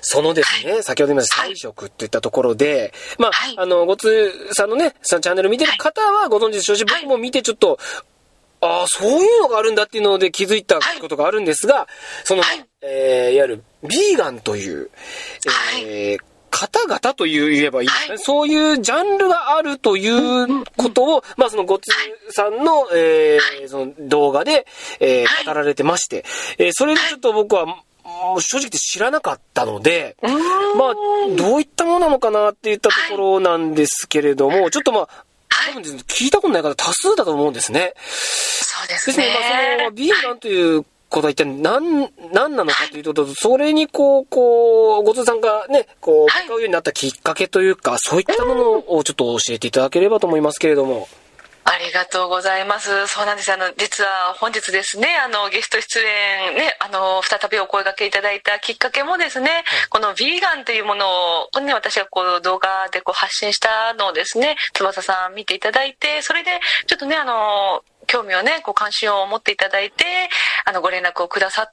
そのですね、先ほど言いました菜食っていったところで、ごつさんのね、チャンネル見てる方はご存知でしょうし、僕も見てちょっと、そういうのがあるんだっていうので気づいたことがあるんですが、その、いわゆるビーガンという、方々と言えばいいですね、そういうジャンルがあるということを、そのごつさんの、その動画で、語られてまして、それでちょっと僕は、正直知らなかったので、どういったものなのかなっていったところなんですけれども、ちょっと多分聞いたことない方多数だと思うんですね。 そうですね。 そのビーガンということは一体何なのかというと、それにごつさんがね、使うようになったきっかけというか、そういったものをちょっと教えていただければと思いますけれども。 ありがとうございます。そうなんです。実は本日ですね、ゲスト出演ね、再びお声掛けいただいたきっかけもですね、このビーガンというものをね、私が動画で発信したのをですね、翼さん見ていただいて、それでちょっとね、興味をね、関心を持っていただいて、ご連絡をくださって、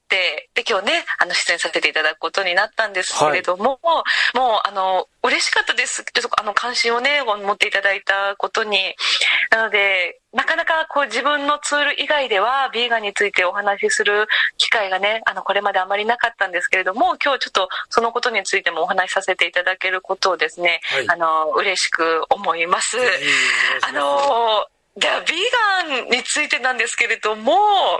で、今日ね、出演させていただくことになったんですけれども、もう、嬉しかったです。ちょっと関心をね、持っていただいたことに。なので、なかなか自分のツール以外では、ビーガンについてお話しする機会がね、これまであまりなかったんですけれども、今日ちょっとそのことについてもお話しさせていただけることをですね、嬉しく思います。じゃあビーガンについてなんですけれども、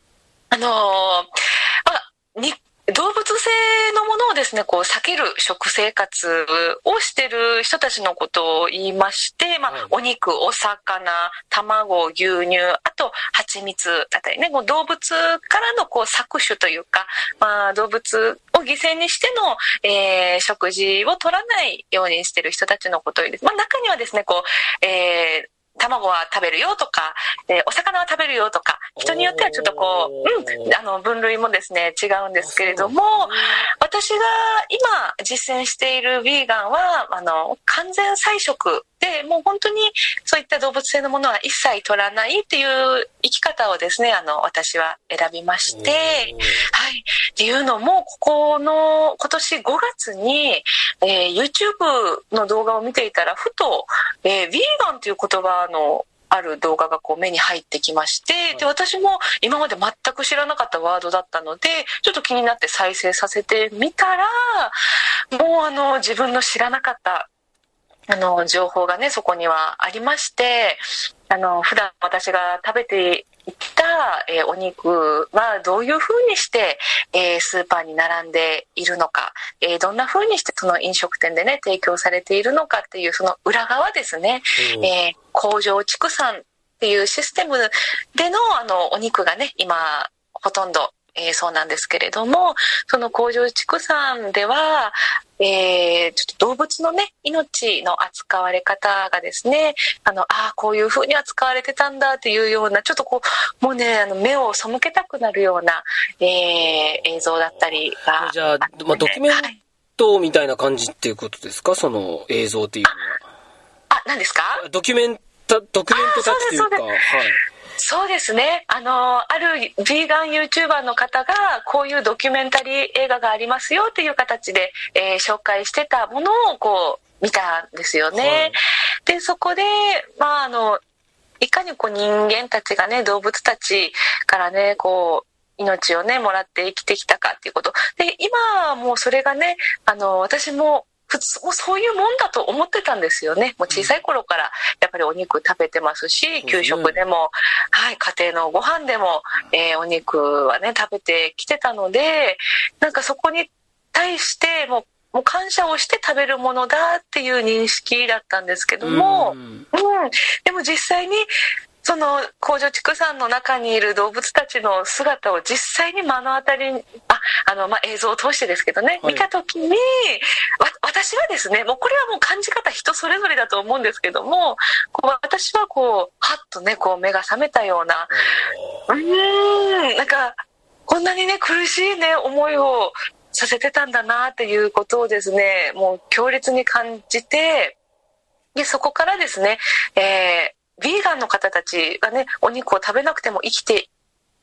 動物性のものをですね、避ける食生活をしてる人たちのことを言いまして、お肉、お魚、卵、牛乳、あと蜂蜜だったりね、動物からの搾取というか、動物を犠牲にしての、食事を取らないようにしてる人たちのことを言うんです。中にはですね、卵は食べるよとか、お魚は食べるよとか、人によってはちょっと分類もですね、違うんですけれども、私が今実践しているビーガンは、完全菜食で、もう本当にそういった動物性のものは一切取らないっていう生き方をですね、私は選びまして、っていうのも、今年5月に、YouTube の動画を見ていたら、ふと、ビーガンという言葉のある動画が目に入ってきまして、で、私も今まで全く知らなかったワードだったので、ちょっと気になって再生させてみたら、もう自分の知らなかった情報がね、そこにはありまして、普段私が食べていた、お肉はどういうふうにして、スーパーに並んでいるのか、どんなふうにしてその飲食店でね、提供されているのかっていうその裏側ですね、工場畜産っていうシステムでのお肉がね、今ほとんどそうなんですけれども、その工場畜産では、ちょっと動物のね、命の扱われ方がですね、こういう風に扱われてたんだっていうような、ちょっともうね、目を背けたくなるような、映像だったりが。 じゃあ、ドキュメントみたいな感じっていうことですか、その映像っていうのは。 何ですか？ ドキュメントタッチというか、 そうですね。あるビーガン YouTuber の方がこういうドキュメンタリー映画がありますよっていう形で、紹介してたものを見たんですよね。で、そこで、いかに人間たちがね、動物たちからね、命をね、もらって生きてきたかっていうこと。で、今もうそれがね、私も普通もうそういうもんだと思ってたんですよね。もう小さい頃からやっぱりお肉食べてますし、給食でも、家庭のご飯でも、お肉はね食べてきてたので、なんかそこに対してもう感謝をして食べるものだっていう認識だったんですけども、でも実際にその工場畜産の中にいる動物たちの姿を実際に目の当たりに映像を通してですけどね、見た時に私はですね、もうこれはもう感じ方人それぞれだと思うんですけども、私はハッとね目が覚めたような、なんかこんなにね苦しいね思いをさせてたんだなっていうことをですね、もう強烈に感じて、でそこからですね、ビーガンの方たちがね、お肉を食べなくても生きて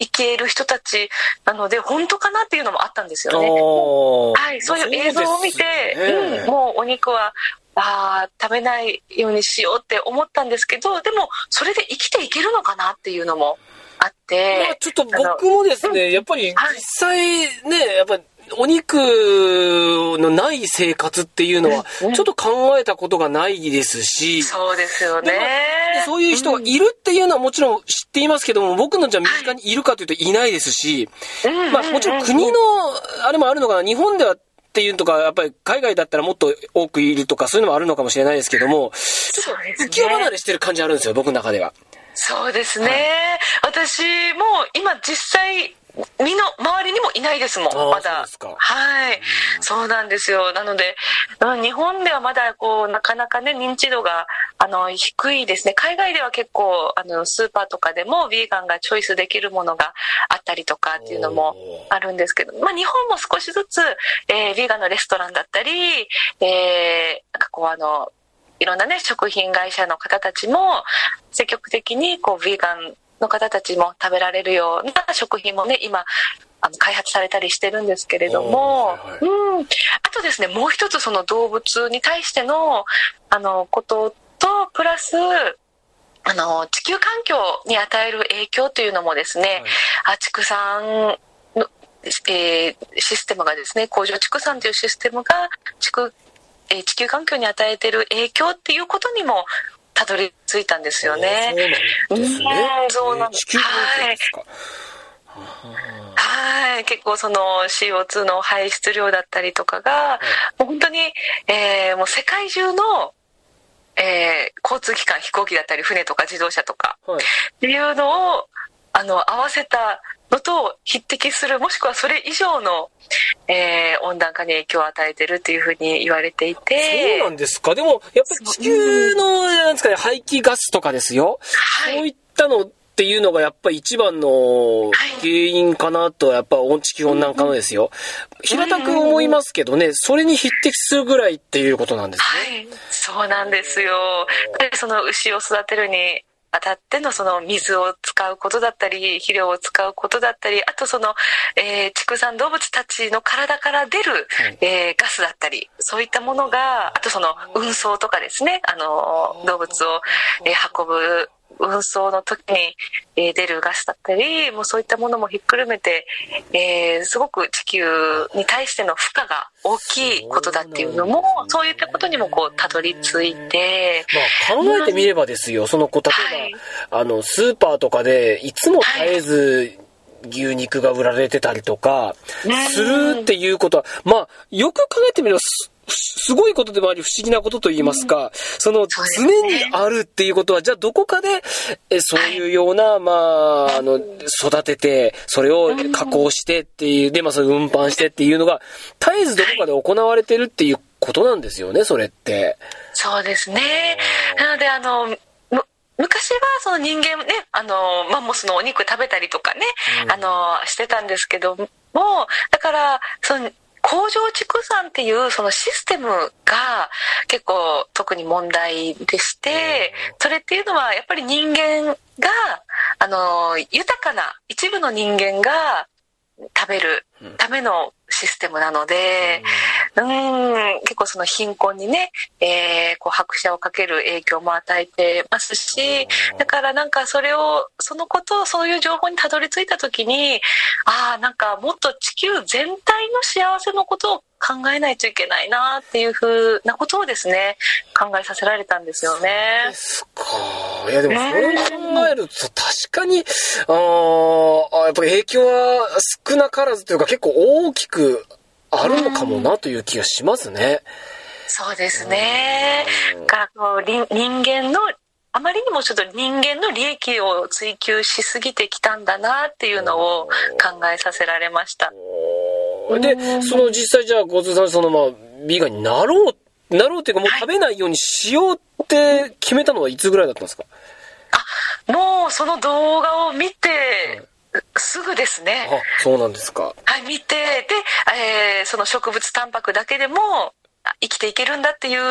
いける人たちなので本当かなっていうのもあったんですよね。はい、そういう映像を見て、もうお肉は食べないようにしようって思ったんですけど、でもそれで生きていけるのかなっていうのもあって、 ちょっと僕もですね、やっぱり実際ね、やっぱりお肉のない生活っていうのはちょっと考えたことがないですし、 そうですよね。 そういう人がいるっていうのはもちろん知っていますけども、僕のじゃ身近にいるかというといないですし、もちろん国のあれもあるのかな、日本ではっていうとか、やっぱり海外だったらもっと多くいるとかそういうのもあるのかもしれないですけども、ちょっと浮世離れしてる感じあるんですよ、僕の中では。 そうですね。私も今実際身の周りにもいないですもん、まだ。はい、そうなんですよ。なので日本ではまだなかなかね、認知度が低いですね。海外では結構スーパーとかでもヴィーガンがチョイスできるものがあったりとかっていうのもあるんですけど、日本も少しずつ、ヴィーガンのレストランだったり、いろんなね、食品会社の方たちも積極的にヴィーガンの方たちも食べられるような食品もね、今開発されたりしてるんですけれども、あとですね、もう一つその動物に対してのこととプラス地球環境に与える影響というのもですね、畜産の、システムがですね、工場畜産というシステムが地球環境に与えている影響っていうことにもたどり着いたんですよね。 そうなんですね。地球環境ですか。 はい、結構その CO2 の排出量だったりとかが、もう本当に、もう世界中の、交通機関、飛行機だったり船とか自動車とか、っていうのを合わせたのと匹敵する、もしくはそれ以上の、温暖化に影響を与えてるっていうふうに言われていて。 そうなんですか。でもやっぱり地球のなんですかね、排気ガスとかですよ、そういったのっていうのがやっぱり一番の原因かなと、やっぱ地球温暖化のですよ、平たく思いますけどね、それに匹敵するぐらいっていうことなんですね。 はい、そうなんですよ。その牛を育てるにあたってのその水を使うことだったり、肥料を使うことだったり、あとその、畜産動物たちの体から出る、ガスだったり、そういったものが、あとその運送とかですね、動物を、運ぶ運送の時に、出るガスだったり、もうそういったものもひっくるめて、すごく地球に対しての負荷が大きいことだっていうのも、そういったことにもたどり着いて、 考えてみればですよ、その例えば、スーパーとかでいつも絶えず牛肉が売られてたりとかするっていうことは、よく考えてみればすごいことでもあり不思議なことと言いますか、その常にあるっていうことは、じゃあどこかでそういうような育ててそれを加工してっていうで、それを運搬してっていうのが絶えずどこかで行われてるっていうことなんですよね、それって。そうですね。 なので昔はその人間ね、マンモスのお肉食べたりとかね、してたんですけども、だからその工場畜産っていうそのシステムが結構特に問題でして、それっていうのはやっぱり人間が豊かな一部の人間が食べるためのシステムなので、結構その貧困にね、拍車をかける影響も与えてますし、だからそういう情報にたどり着いた時に、もっと地球全体の幸せのことを考えないといけないなっていうふうなことをですね、考えさせられたんですよね。 そうですか。いやでもそれを考えると確かにやっぱり影響は少なからずというか結構大きくあるのかもなという気がしますね。 そうですね。人間のあまりにもちょっと人間の利益を追求しすぎてきたんだなっていうのを考えさせられました。 で、その実際じゃあごつさんビーガンになろうっていうか、もう食べないようにしようって決めたのはいつぐらいだったんですか？ もうその動画を見てすぐですね。 そうなんですか。 はい、見て、で、その植物タンパクだけでも生きていけるんだっていう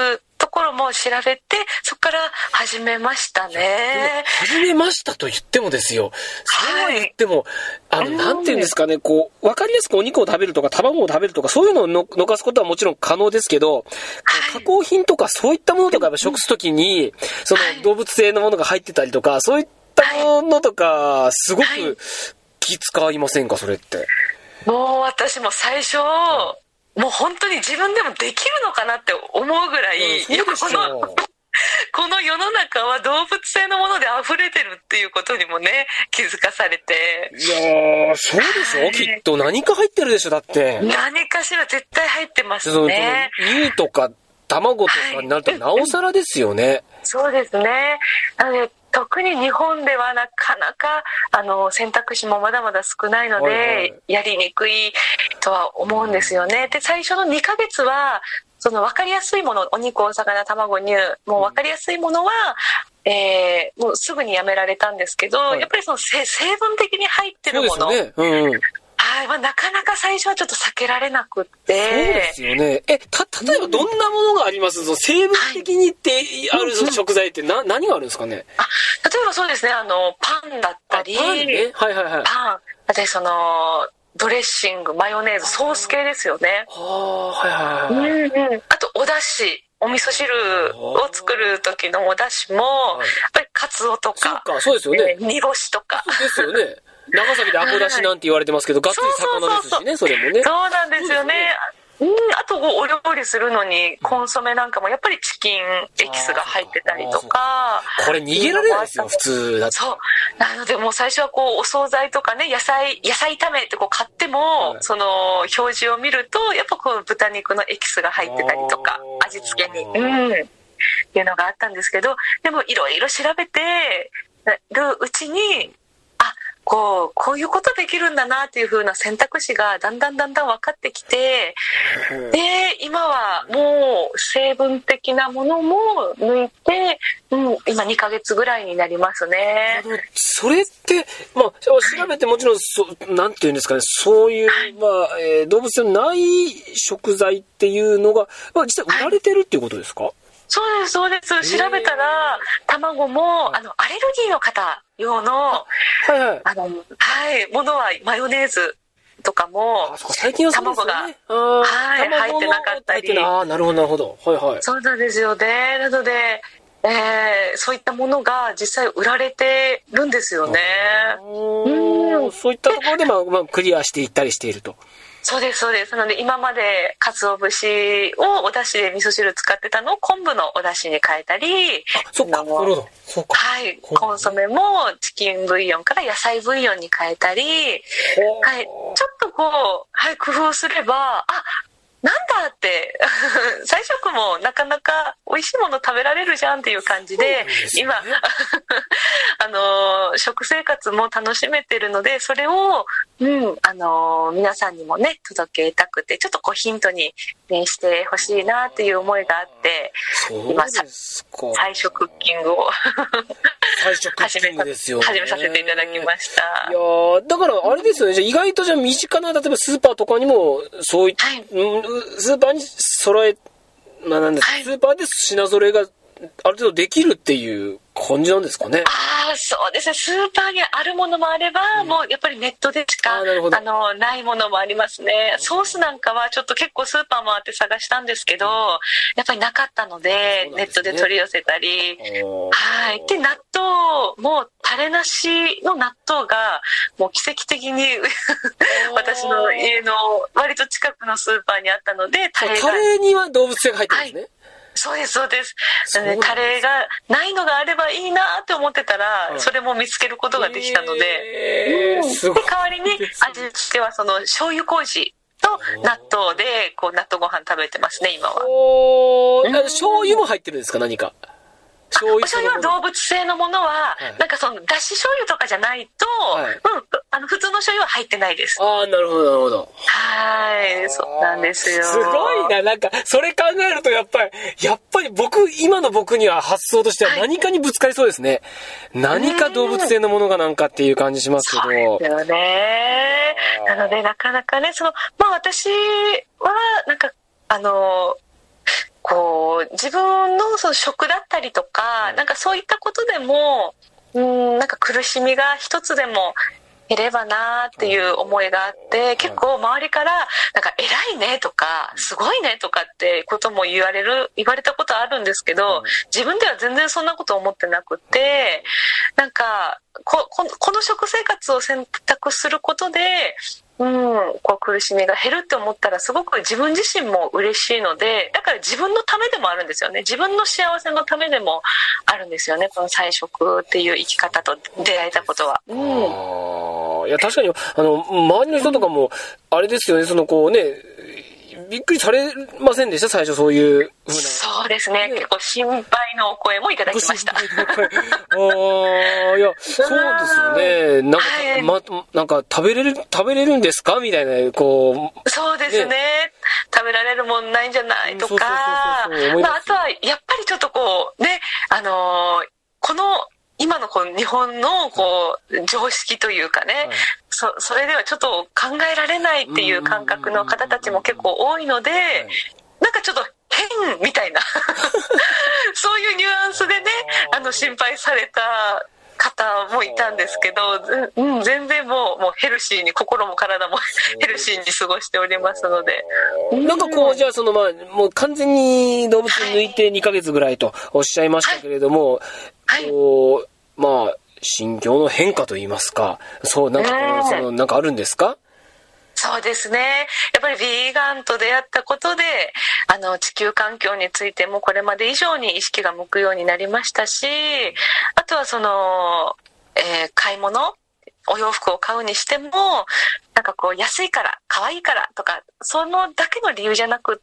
ところも調べて、そこから始めましたね。 始めましたと言ってもですよ。そうは言っても、なんていうんですかね、こう、わかりやすくお肉を食べるとか、卵を食べるとか、そういうのをのかすことはもちろん可能ですけど、加工品とかそういったものとか食すときに、その動物性のものが入ってたりとか、そういったものとか、すごく気使いませんか、それって。 もう私も最初、もう本当に自分でもできるのかなって思うぐらい、この世の中は動物性のもので溢れてるっていうことにもね、気づかされて。 いやー、そうでしょ、きっと何か入ってるでしょ、だって。 何かしら絶対入ってますね。 乳とか卵とかになるとなおさらですよね。 そうですね。なので特に日本ではなかなか選択肢もまだまだ少ないので、やりにくいとは思うんですよね。で、最初の2ヶ月はその分かりやすいもの、お肉、お魚、卵、乳、もう分かりやすいものは、もうすぐにやめられたんですけど、やっぱりその成分的に入ってるもの、はい、なかなか最初はちょっと避けられなくって。 そうですよね。例えばどんなものがあります？成分的にってある食材って何があるんですかね？ 例えばそうですね、パンだったり、 パンね、はいはいはい。 パン、でドレッシング、マヨネーズ、ソース系ですよね。 はいはいはい。 あとお出汁、お味噌汁を作る時のお出汁も、やっぱりカツオとか、 そうですよね。 煮干しとか。 そうですよね。長崎でアコ出しなんて言われてますけど、がっつり魚ですしね、それもね。 そうなんですよね。あとお料理するのにコンソメなんかもやっぱりチキンエキスが入ってたりとか。 これ逃げられないですよ、普通だと。 そうなので、もう最初はこうお惣菜とかね、野菜炒めってこう買っても、その表示を見るとやっぱこう豚肉のエキスが入ってたりとか、味付けにっていうのがあったんですけど、でもいろいろ調べてるうちに、こういうことできるんだなっていう風な選択肢がだんだん分かってきて、で今はもう成分的なものも抜いて、今2ヶ月ぐらいになりますね。 それって調べてもちろんなんていうんですかね、そういう動物性のない食材っていうのが実際売られてるっていうことですか？ そうです。調べたら卵もアレルギーの方用のものはマヨネーズとかも最近はそうですよね。 入ってなかったり。 なるほど。 そうなんですよね。なので、そういったものが実際売られてるんですよね。 そういったところでクリアしていったりしていると。 そうです。なので今まで鰹節をお出汁で味噌汁使ってたのを昆布のお出汁に変えたり、 そうか。 コンソメもチキンブイヨンから野菜ブイヨンに変えたり、ちょっとこう、工夫すれば、なんだって菜食もなかなか美味しいもの食べられるじゃんっていう感じで、今食生活も楽しめてるので、それを、皆さんにもね届けたくて、ちょっとこうヒントに、してほしいなっていう思いがあって、今最初クッキングを始めさせていただきました。 いやだからあれですよね、じゃあ意外と身近な、例えばスーパーとかにもそういった、スーパーに揃え、スーパーで品揃えがある程度できるっていう感じなんですかね。 そうですね。スーパーにあるものもあれば、もうやっぱりネットでしかないものもありますね。ソースなんかはちょっと結構スーパー回って探したんですけど、やっぱりなかったので、ネットで取り寄せたり、で納豆もタレなしの納豆がもう奇跡的に私の家の割と近くのスーパーにあったので、 タレには動物性が入ってるんですね。 そうです。タレがないのがあればいいなって思ってたら、それも見つけることができたので、代わりに味付けはその醤油麹と納豆でこう納豆ご飯食べてますね、今は。 醤油も入ってるんですか、何か？ お醤油は動物性のものは、なんかそのだし醤油とかじゃないと、普通の醤油は入ってないです。 なるほど。 そうなんですよ。 すごいな、なんかそれ考えるとやっぱり今の僕には発想としては何かにぶつかりそうですね。何か動物性のものがなんかっていう感じしますけど。 そうですよね。なのでなかなかね、私はなんかこう自分のその食だったりとか、なんかそういったことでもなんか苦しみが一つでも減ればなっていう思いがあって、結構周りからなんか偉いねとかすごいねとかってことも言われたことあるんですけど、自分では全然そんなこと思ってなくて、なんかこの食生活を選択することでこう苦しみが減るって思ったらすごく自分自身も嬉しいので、だから自分のためでもあるんですよね。自分の幸せのためでもあるんですよね、この菜食っていう生き方と出会えたことは。 いや確かに周りの人とかもあれですよね、そのこうね、びっくりされませんでした？最初そういう風な。 そうですね、結構心配のお声もいただきました。いやそうですよね。なんか、なんか食べれるんですかみたいな、こう。 そうですね。食べられるもんないんじゃないとか、あとはやっぱりちょっとこうね、この今のこの日本のこう常識というかね、それではちょっと考えられないっていう感覚の方たちも結構多いので、なんかちょっと変みたいなそういうニュアンスでね、心配された方もいたんですけど、全然もうヘルシーに、心も体もヘルシーに過ごしておりますので。 なんかこう、じゃあもう完全に動物抜いて2ヶ月ぐらいとおっしゃいましたけれども、こうまあ心境の変化といいますか、そうなんかなんかあるんですか？ そうですね。やっぱりヴィーガンと出会ったことで、地球環境についてもこれまで以上に意識が向くようになりましたし、あとは買い物、お洋服を買うにしても、なんかこう安いから可愛いからとか、そのだけの理由じゃなくって、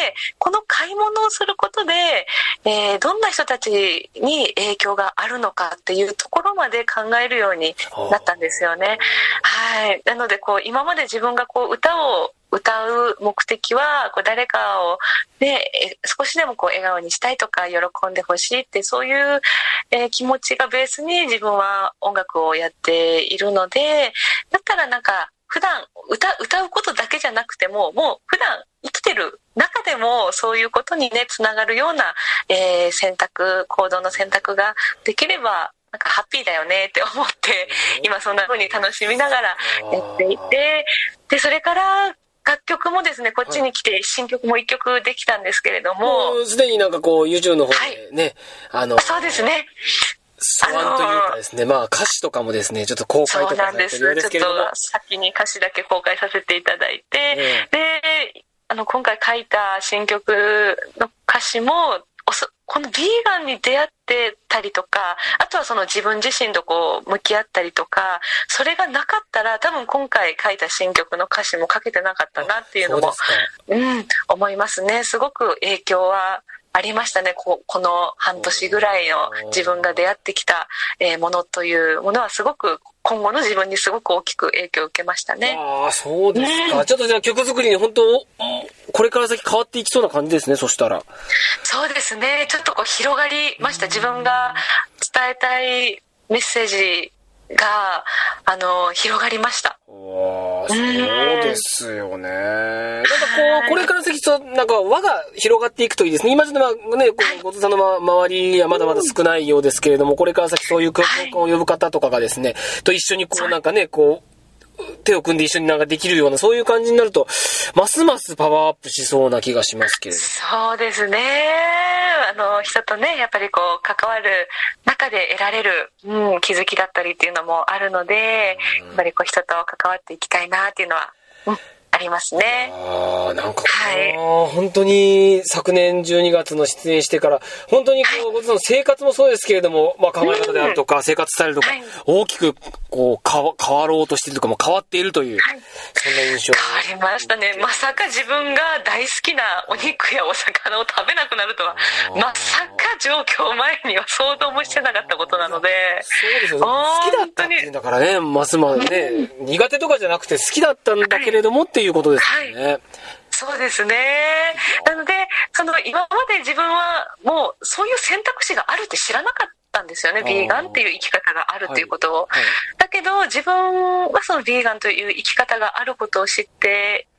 この買い物をすることで、どんな人たちに影響があるのかっていうところまで考えるようになったんですよね。はい。なのでこう今まで自分がこう歌う目的はこう誰かを、ね、少しでもこう笑顔にしたいとか喜んでほしいって、そういう、気持ちがベースに自分は音楽をやっているので、だったらなんか普段歌うことだけじゃなくても、もう普段生きてる中でもそういうことにねつながるような、行動の選択ができればなんかハッピーだよねって思って、今そんな風に楽しみながらやっていて、でそれから楽曲もですね、こっちに来て新曲も1曲できたんですけれども、 すでになんかこう YouTube の方でね、 そうですね、 素案というかですね、歌詞とかもですね、ちょっと公開とかされてるようですけれども、 ちょっと先に歌詞だけ公開させていただいて、で今回書いた新曲の歌詞もこのヴィーガンに出会ってたりとか、あとはその自分自身とこう向き合ったりとか、それがなかったら多分今回書いた新曲の歌詞も書けてなかったなっていうのも思いますね。すごく影響はありましたね。この半年ぐらいの自分が出会ってきたものというものはすごく今後の自分にすごく大きく影響を受けましたね。 ああ、そうですか。ちょっとじゃあ曲作りに本当これから先変わっていきそうな感じですね。そしたら。 そうですね。ちょっとこう広がりました。自分が伝えたいメッセージが広がりました。 そうですよね。なんかこうこれから先なんか輪が広がっていくといいですね。今ちょっとね、後藤さんの周りはまだまだ少ないようですけれども、これから先そういう共感を呼ぶ方とかがですね、と一緒にこうなんかね、こう手を組んで一緒になんかできるような、そういう感じになるとますますパワーアップしそうな気がしますけれども。 そうですね。人とねやっぱりこう関わる中で得られる、気づきだったりっていうのもあるので、やっぱりこう人と関わっていきたいなっていうのは、ありますね。 なんか、本当に昨年12月の出演してから本当にこうご自身の生活もそうですけれども、考え方であるとか、生活スタイルとか、大きくこう変わろうとしているとかも変わっているという、そんな印象。 変わりましたね。まさか自分が大好きなお肉やお魚を食べなくなるとは、まさか状況前には想像もしてなかったことなので。 そうですよ。好きだったっていうんだからね、ますますね、苦手とかじゃなくて好きだったんだけれどもっていうことですよね。 そうですね。なので今まで自分はもうそういう選択肢があるって知らなかったんですよね。ヴィーガンっていう生き方があるっていうことを、だけど自分はそのヴィーガンという生き方があることを知って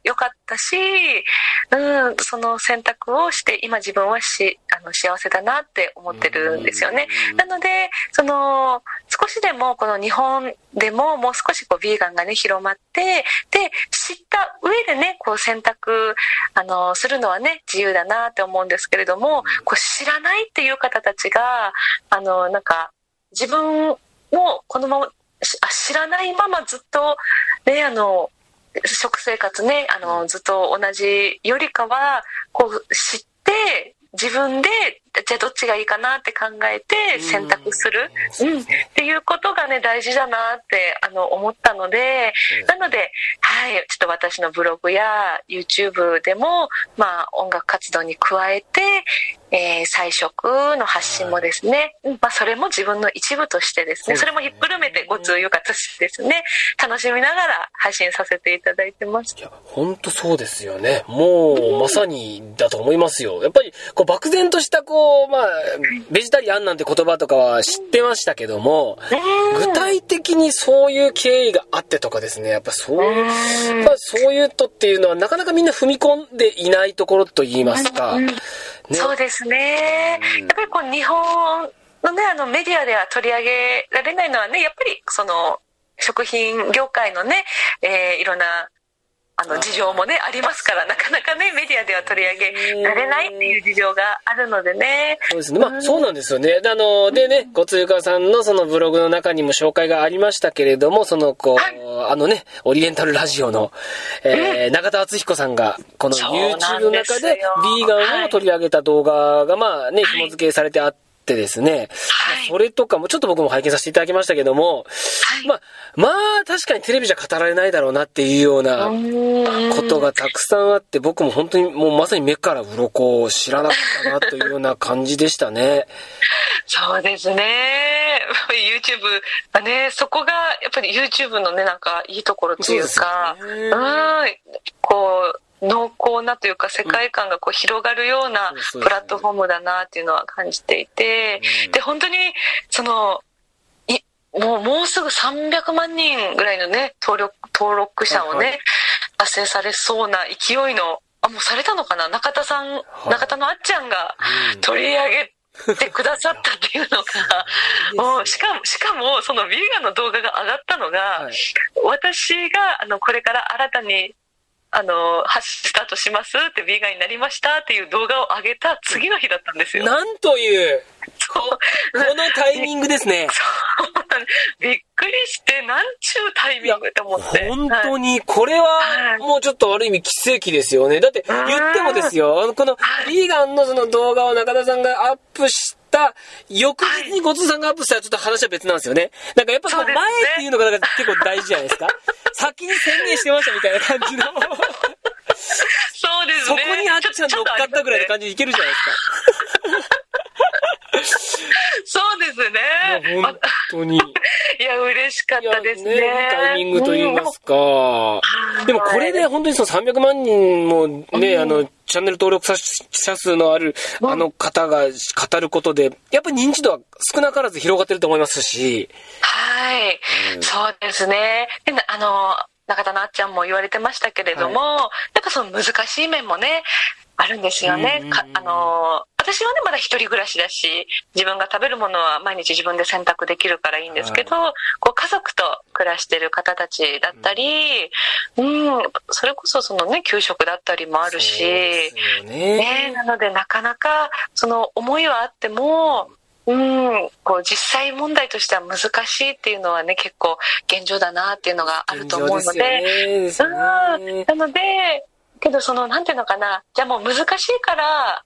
良かったし、その選択をして今自分は幸せだなって思ってるんですよね。なので少しでもこの日本でももう少しこうビーガンがね広まって、で知った上でねこう選択するのはね自由だなって思うんですけれども、こう知らないっていう方たちがなんか自分をこのまま知らないままずっとね食生活ねずっと同じよりかはこう知って自分でじゃあどっちがいいかなって考えて選択する、っていうことがね大事だなって思ったので、なので、ちょっと私のブログや YouTube でも、音楽活動に加えて、菜食の発信もですね、それも自分の一部としてですね、それもひっくるめてご通ゆかとしてですね、楽しみながら発信させていただいてます。 いや本当そうですよね。もう、まさにだと思いますよ。やっぱりこう漠然としたベジタリアンなんて言葉とかは知ってましたけども、具体的にそういう経緯があってとかですね、やっぱそういうとっていうのはなかなかみんな踏み込んでいないところと言いますか、 そうですね。やっぱりこう日本のねメディアでは取り上げられないのはね、やっぱりその食品業界のね、いろんな事情もねありますから、なかなかねメディアでは取り上げられないっていう事情があるのでね。 そうですね。そうなんですよね。でね、ごつゆかさんのそのブログの中にも紹介がありましたけれども、オリエンタルラジオの、中田敦彦さんがこの YouTube の中でビーガンを取り上げた動画が紐付けされてあってですね、それとかもちょっと僕も拝見させていただきましたけども、確かにテレビじゃ語られないだろうなっていうようなことがたくさんあって、僕も本当にもうまさに目から鱗を知らなかったなというような感じでしたね。 そうですね。YouTube はね、そこがやっぱり YouTube のねなんかいいところというか、こう濃厚なというか世界観がこう広がるようなプラットフォームだなっていうのは感じていて、で本当にもうすぐ300万人ぐらいのね登録者をね、達成されそうな勢いのもうされたのかな、中田のあっちゃんが取り上げてくださったっていうのがもうしかもそのビーガンの動画が上がったのが、私がこれから新たにスタートしますってビーガンになりましたっていう動画を上げた次の日だったんですよ。 なんというこのタイミングですね。 びっくりしてなんちゅうタイミングって思って、 本当にこれはもうちょっとある意味奇跡ですよね。だって言ってもですよ、このビーガンのその動画を中田さんがアップした翌日にごつさんがアップしたらちょっと話は別なんですよね。なんかやっぱ前っていうのが結構大事じゃないですか。先に宣言してましたみたいな感じのそうですね。 そこにあっちゃん乗っかったぐらいの感じでいけるじゃないですか。 そうですね。 本当に。 いや嬉しかったですね。 タイミングと言いますか。でもこれで本当にその300万人もね、チャンネル登録者数のある方が語ることで、やっぱり認知度は少なからず広がってると思いますし。 そうですね。で中田のあっちゃんも言われてましたけれども、なんかその難しい面もねあるんですよね。私はねまだ一人暮らしだし、自分が食べるものは毎日自分で選択できるからいいんですけど、こう家族と暮らしてる方たちだったり、それこそそのね給食だったりもあるし、なのでなかなかその思いはあってもこう実際問題としては難しいっていうのはね結構現状だなっていうのがあると思うので、なのでけどなんていうのかな、じゃあもう難しいから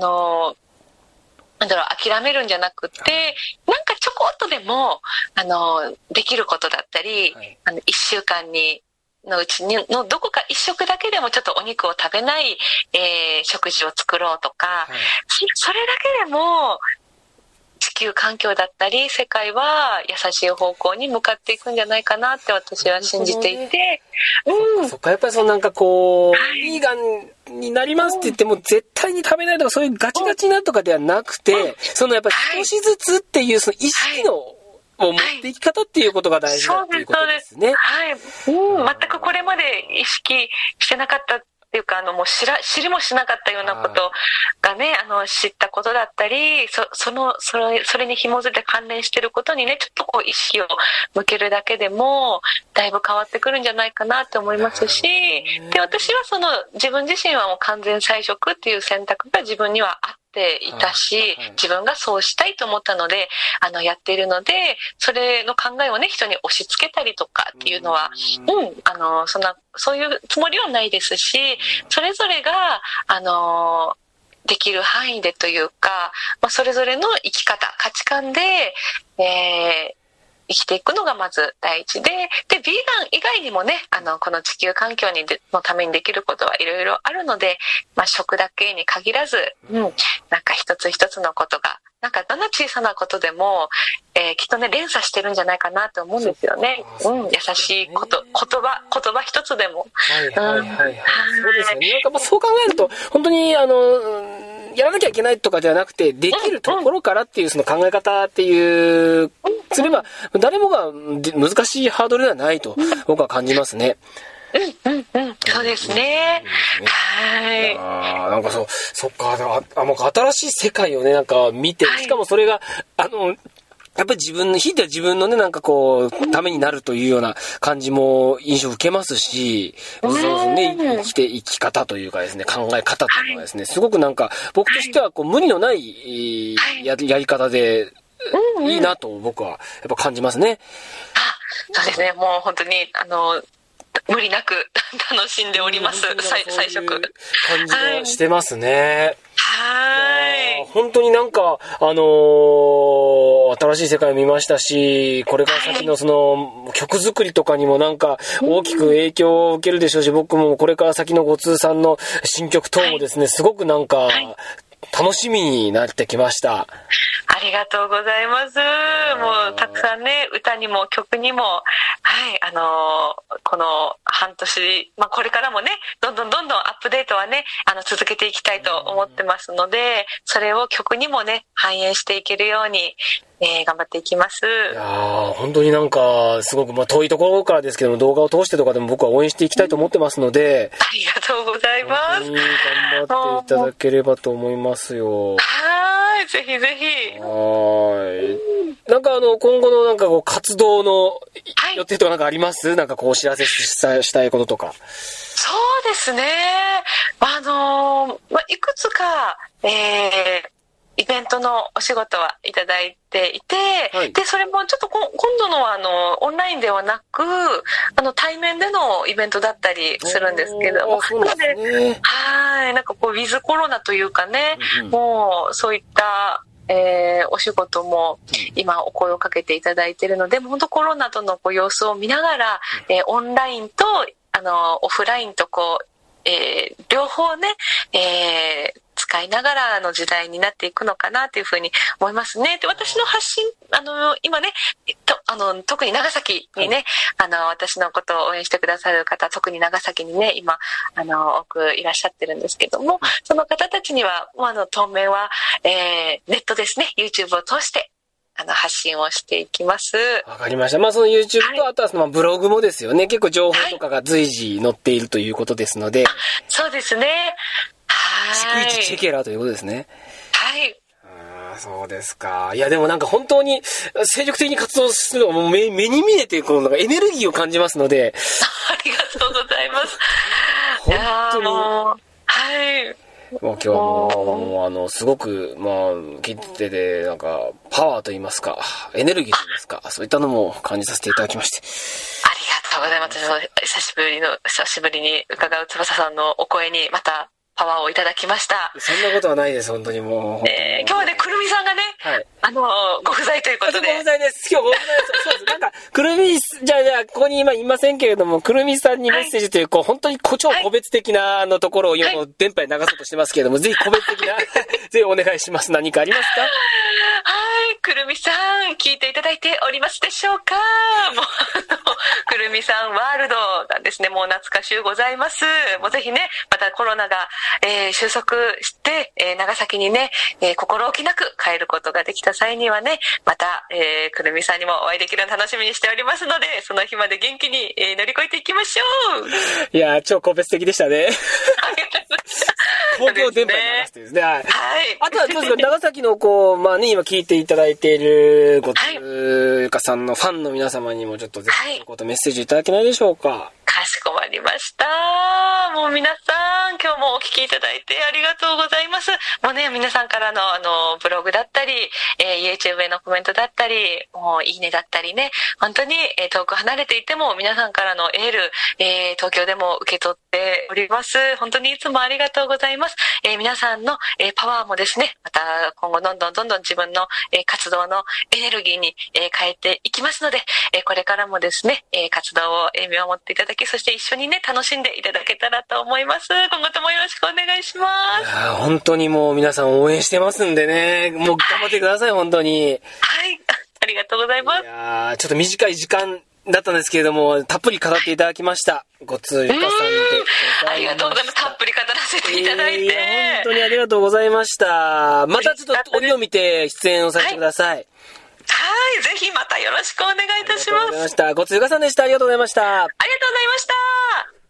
諦めるんじゃなくて、なんかちょこっとでもできることだったり、1週間のうちのどこか1食だけでもちょっとお肉を食べない、食事を作ろうとか、それだけでも地球環境だったり世界は優しい方向に向かっていくんじゃないかなって私は信じていて、 そっか、やっぱりなんかこうビーガンになりますって言っても絶対に食べないとかそういうガチガチなとかではなくて、やっぱり少しずつっていうその意識のを持っていき方っていうことが大事だということですね。 はい。全くこれまで意識してなかったっていうか、もう知りもしなかったようなことがね、知ったことだったり、それに紐づいて関連してることにね、ちょっとこう意識を向けるだけでも、だいぶ変わってくるんじゃないかなと思いますし、で、私は自分自身はもう完全菜食っていう選択が自分にはあっていたし、自分がそうしたいと思ったので、やっているので、それの考えをね、人に押し付けたりとかっていうのは、そういうつもりはないですし、それぞれが、できる範囲でというか、それぞれの生き方、価値観で、生きていくのがまず第一で、ビーガン以外にもね、この地球環境のためにできることはいろいろあるので、食だけに限らず、なんか一つ一つのことが、なんかどんな小さなことでも、きっとね、連鎖してるんじゃないかなと思うんですよね。優しい言葉一つでも。 そうですよね。なんかそう考えると、本当にやらなきゃいけないとかではなくて、できるところからっていうその考え方っていう、すれば、誰もが難しいハードルではないと僕は感じますね。 そうですね。はい。 なんかそっか、なんか新しい世界をね、なんか見て、しかもそれが、やっぱり自分のね、なんかこう、ためになるというような感じも印象を受けますし、生き方というかですね、考え方というのはですね、すごくなんか、僕としてはこう、無理のないやり方で、いいなと僕はやっぱ感じますね。 そうですね、もう本当に、無理なく楽しんでおります、菜食。 感じがしてますね。 はい。 本当になんか、新しい世界を見ましたし、これから先のその曲作りとかにもなんか大きく影響を受けるでしょうし、僕もこれから先のご通さんの新曲等もですね、すごくなんか楽しみになってきました。 ありがとうございます。もうたくさんね、歌にも曲にも、この半年、これからもね、どんどんアップデートはね、続けていきたいと思ってますので、それを曲にもね、反映していけるように、頑張っていきます。 いや本当になんかすごく遠いところからですけども、動画を通してとかでも僕は応援していきたいと思ってますので、 ありがとうございます。 本当に頑張っていただければと思いますよ。 ぜひぜひ。 なんか今後のなんかこう活動の予定とかなんかあります？なんかこうお知らせしたいこととか。 そうですね。いくつか、イベントのお仕事はいただいていて、で、それもちょっと今度のはオンラインではなく、対面でのイベントだったりするんですけども、なんかこう、ウィズコロナというかね、もうそういった、お仕事も今お声をかけていただいているので、本当コロナとの様子を見ながら、オンラインとオフラインとこう、両方ね、使いながらの時代になっていくのかなというふうに思いますね。で、私の発信、今ね、特に長崎にね、私のことを応援してくださる方、特に長崎にね、今、多くいらっしゃってるんですけども、その方たちには、当面は、ネットですね、YouTube を通して、発信をしていきます。 わかりました。その YouTube と、あとはそのブログもですよね。結構情報とかが随時載っているということですので。 そうですね。 逐一チェケラということですね。 はい。 そうですか。いやでもなんか本当に精力的に活動するのがもう目に見えてこのなんかエネルギーを感じますので。 ありがとうございます。 本当に。 はい。 今日はもうすごく聞いててなんかパワーと言いますかエネルギーと言いますかそういったのも感じさせていただきまして。 ありがとうございます。久しぶりに伺う翼さんのお声にまたパワーをいただきました。 そんなことはないです本当にもう。 今日はねくるみさんがね、ご不在ということで。 ご不在です。今日ご不在です。そうです。なんかくるみじゃあここに今いませんけれどもくるみさんにメッセージという本当に超個別的なところを今電波に流そうとしてますけれども、ぜひ個別的なぜひお願いします。何かありますか？ はい、くるみさん聞いていただいておりますでしょうか？もうくるみさんワールドがですねもう懐かしゅうございます。もうぜひねまたコロナが収束して、長崎にね、心置きなく帰ることができた際にはね、また、くるみさんにもお会いできるの楽しみにしておりますので、その日まで元気に、乗り越えていきましょう。 いや、超個別的でしたね。東京電波に流してですね。はい。あとはどうですか、長崎のまあね、今聞いていただいているごつゆかさんのファンの皆様にもちょっとぜひ一言メッセージいただけないでしょうか。 かしこまりました。もう皆さん、今日もお聞きいただいてありがとうございます。もうね、皆さんからのブログだったり、YouTube へのコメントだったり、もういいねだったりね、本当に、遠く離れていても皆さんからのエール、東京でも受け取っております。本当にいつもありがとうございます。皆さんの、パワーもですね、また今後どんどん自分の、活動のエネルギーに、変えていきますので、これからもですね、活動を、見守っていただき、そして一緒にね、楽しんでいただけたらと思います。今後ともよろしくお願いします。 いや、本当にもう皆さん応援してますんでね、もう頑張ってください、本当に。 はい、ありがとうございます。 いや、ちょっと短い時間だったんですけれども、たっぷり語っていただきました。ごつゆかさんで。 ありがとうございます。たっぷり語らせていただいて。 本当にありがとうございました。またちょっと折を見て出演をさせてください。はい、 ぜひまたよろしくお願いいたします。 ありがとうございました。ごつゆかさんでした。ありがとうございました。 ありがとうございました。